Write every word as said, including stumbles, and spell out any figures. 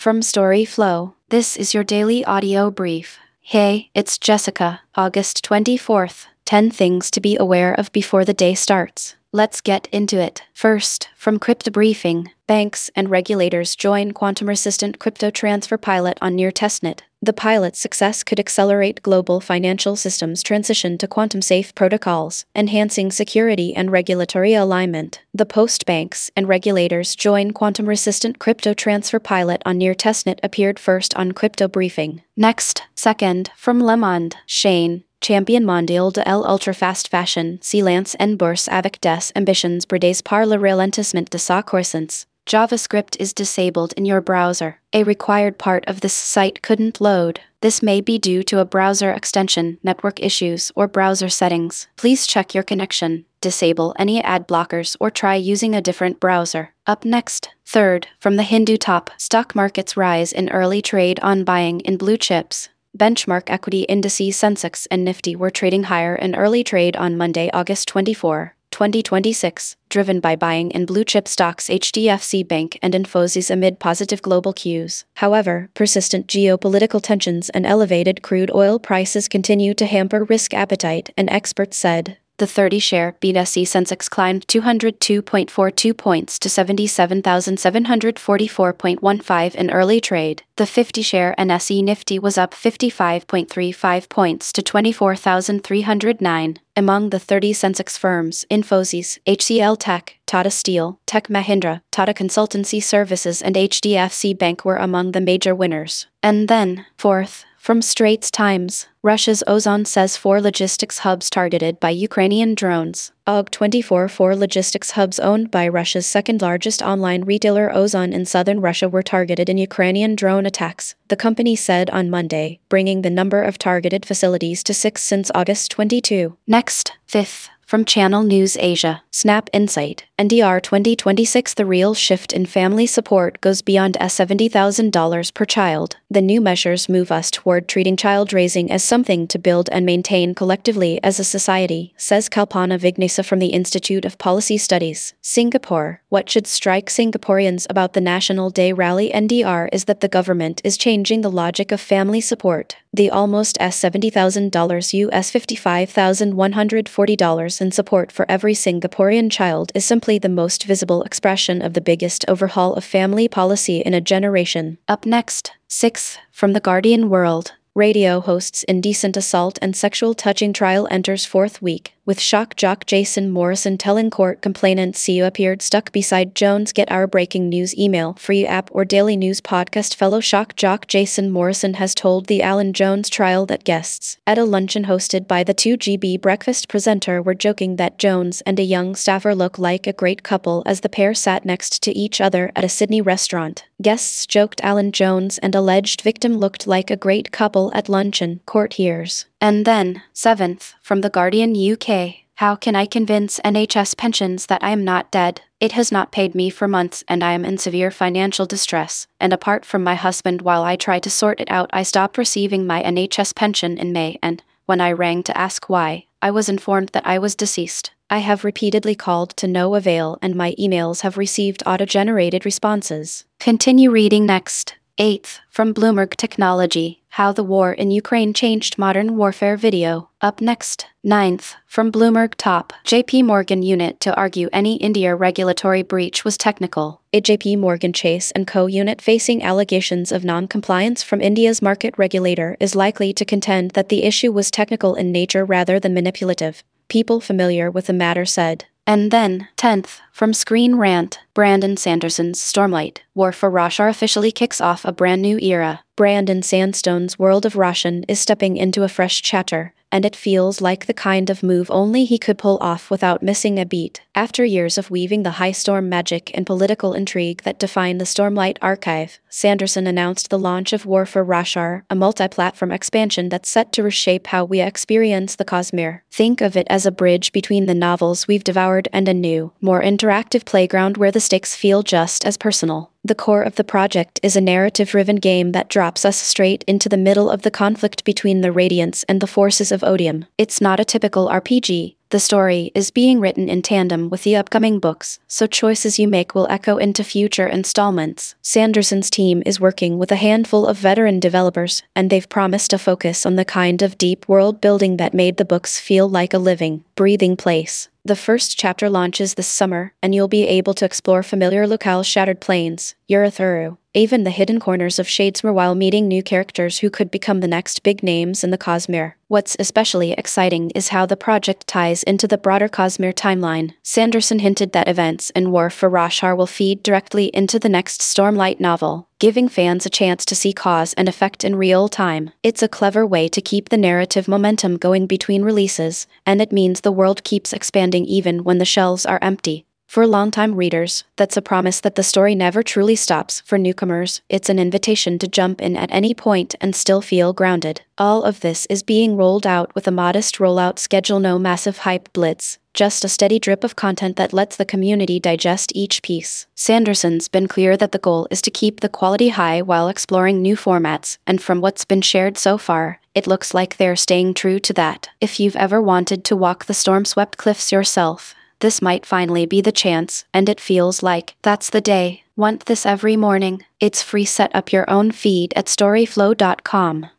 From Storyflow, this is your daily audio brief. Hey, it's Jessica, August twenty-fourth. ten things to be aware of before the day starts. Let's get into it. First, from Crypto Briefing, banks and regulators join quantum-resistant crypto transfer pilot on near testnet. The pilot's success could accelerate global financial systems transition to quantum-safe protocols, enhancing security and regulatory alignment. The post banks and regulators join quantum-resistant crypto transfer pilot on near testnet appeared first on Crypto Briefing. Next, second, from Le Monde, Shane, champion mondial de l'ultra-fast fashion, s'élance en bourse avec des ambitions bridées par le ralentissement de sa croissance. JavaScript is disabled in your browser. A required part of this site couldn't load. This may be due to a browser extension, network issues, or browser settings. Please check your connection, disable any ad blockers, or try using a different browser. Up next, third, from the Hindu top, stock markets rise in early trade on buying in blue chips. Benchmark equity indices Sensex and Nifty were trading higher in early trade on Monday, August twenty-fourth, twenty twenty-six, driven by buying in blue-chip stocks H D F C Bank and Infosys amid positive global cues. However, persistent geopolitical tensions and elevated crude oil prices continue to hamper risk appetite, an expert said. The thirty-share B S E Sensex climbed two hundred two point four two points to seventy-seven thousand seven hundred forty-four point one five in early trade. The fifty-share N S E Nifty was up fifty-five point three five points to twenty-four thousand three hundred nine. Among the thirty Sensex firms, Infosys, H C L Tech, Tata Steel, Tech Mahindra, Tata Consultancy Services and H D F C Bank were among the major winners. And then, fourth, from Straits Times, Russia's Ozon says four logistics hubs targeted by Ukrainian drones. August twenty-fourth, four logistics hubs owned by Russia's second-largest online retailer Ozon in southern Russia were targeted in Ukrainian drone attacks, the company said on Monday, bringing the number of targeted facilities to six since August twenty-second. Next, fifth. From Channel News Asia, Snap Insight, N D R twenty twenty-six. The real shift in family support goes beyond seventy thousand dollars per child. The new measures move us toward treating child raising as something to build and maintain collectively as a society, says Kalpana Vignesa from the Institute of Policy Studies. Singapore. What should strike Singaporeans about the National Day rally N D R is that the government is changing the logic of family support. The almost seventy thousand dollars U S fifty-five thousand one hundred forty dollars in support for every Singaporean child is simply the most visible expression of the biggest overhaul of family policy in a generation. Up next, sixth, from The Guardian World, radio hosts indecent assault and sexual touching trial enters fourth week, with shock jock Jason Morrison telling court complainant C E O appeared stuck beside Jones. Get our breaking news email, free app or daily news podcast. Fellow shock jock Jason Morrison has told the Alan Jones trial that guests at a luncheon hosted by the two G B breakfast presenter were joking that Jones and a young staffer look like a great couple as the pair sat next to each other at a Sydney restaurant. Guests joked Alan Jones and alleged victim looked like a great couple at luncheon, court hears. And then, seventh, from The Guardian U K, how can I convince N H S pensions that I am not dead? It has not paid me for months and I am in severe financial distress, and apart from my husband while I try to sort it out, I stopped receiving my N H S pension in May, and, when I rang to ask why, I was informed that I was deceased. I have repeatedly called to no avail and my emails have received auto-generated responses. Continue reading next. eighth, from Bloomberg Technology, how the war in Ukraine changed modern warfare video. Up next. ninth, from Bloomberg Top, J P Morgan unit to argue any India regulatory breach was technical. A J P Morgan Chase and Co. unit facing allegations of non-compliance from India's market regulator is likely to contend that the issue was technical in nature rather than manipulative, people familiar with the matter said. And then, tenth, from Screen Rant, Brandon Sanderson's Stormlight, War for Roshar officially kicks off a brand new era. Brandon Sandstone's world of Roshan is stepping into a fresh chapter, and it feels like the kind of move only he could pull off without missing a beat. After years of weaving the high storm magic and political intrigue that define the Stormlight archive, Sanderson announced the launch of War for Roshar, a multi-platform expansion that's set to reshape how we experience the Cosmere. Think of it as a bridge between the novels we've devoured and a new, more interactive playground where the stakes feel just as personal. The core of the project is a narrative-driven game that drops us straight into the middle of the conflict between the Radiants and the forces of Odium. It's not a typical R P G, The story is being written in tandem with the upcoming books, so choices you make will echo into future installments. Sanderson's team is working with a handful of veteran developers, and they've promised a focus on the kind of deep world building that made the books feel like a living, breathing place. The first chapter launches this summer, and you'll be able to explore familiar locales, Shattered Plains, Urithiru, even the hidden corners of Shadesmere while meeting new characters who could become the next big names in the Cosmere. What's especially exciting is how the project ties into the broader Cosmere timeline. Sanderson hinted that events in War for Roshar will feed directly into the next Stormlight novel, giving fans a chance to see cause and effect in real time. It's a clever way to keep the narrative momentum going between releases, and it means the world keeps expanding even when the shelves are empty. For longtime readers, that's a promise that the story never truly stops. For newcomers, it's an invitation to jump in at any point and still feel grounded. All of this is being rolled out with a modest rollout schedule, no massive hype blitz, just a steady drip of content that lets the community digest each piece. Sanderson's been clear that the goal is to keep the quality high while exploring new formats, and from what's been shared so far, it looks like they're staying true to that. If you've ever wanted to walk the storm-swept cliffs yourself, this might finally be the chance, and it feels like that's the day. Want this every morning? It's free. Set up your own feed at storyflow dot com.